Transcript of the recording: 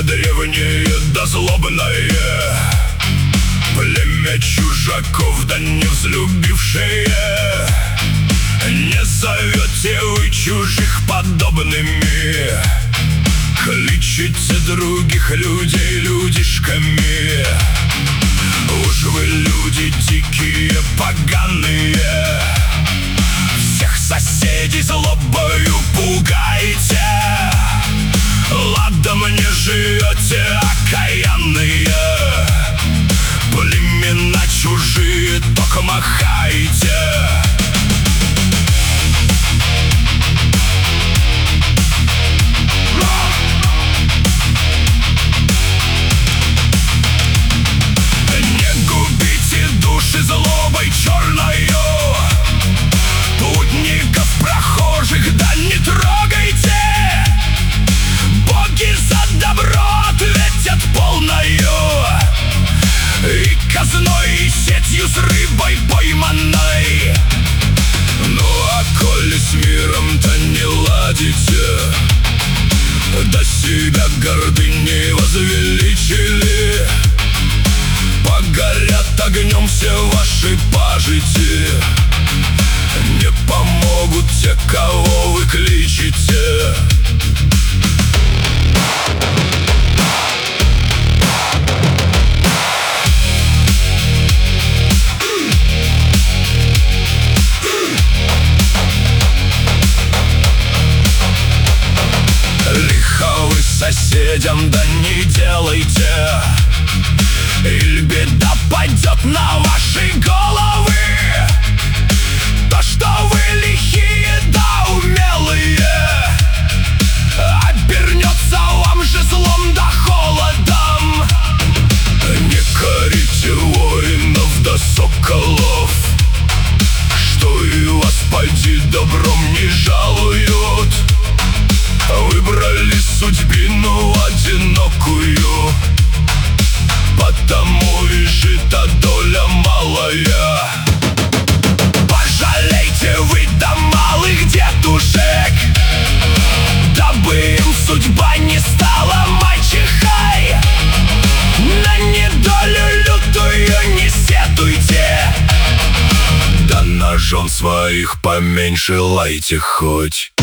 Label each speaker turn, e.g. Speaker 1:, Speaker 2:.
Speaker 1: древнее да злобное, племя чужаков да не взлюбившее. Не зовете вы чужих подобными, кличите других людей людишками. Уж вы люди дикие, поганые, всех соседей злобою пугаете. Ладно мне живете, окаянные, племена чужие только махаете. Злобой черною путников прохожих да не трогайте. Боги за добро ответят полною и казной, и сетью с рыбой пойманной. Ну а коли с миром-то не ладите, до себя гордыней возвеличили, погорят огнем все ваши пажити. Не помогут те, кого вы кличете. Лихо вы соседям да не делайте, или беда пойдет на ваши головы. То, что вы лихие да умелые, обернется вам же злом да холодом. Не корите воинов да соколов, что и вас поди добром не жалуют. Выбрали судьбину одинокую, потому и жита доля малая. Пожалейте вы до малых дедушек, дабы им судьба не стала мачехой. На недолю лютую не сетуйте, да на жен своих поменьше лайте хоть.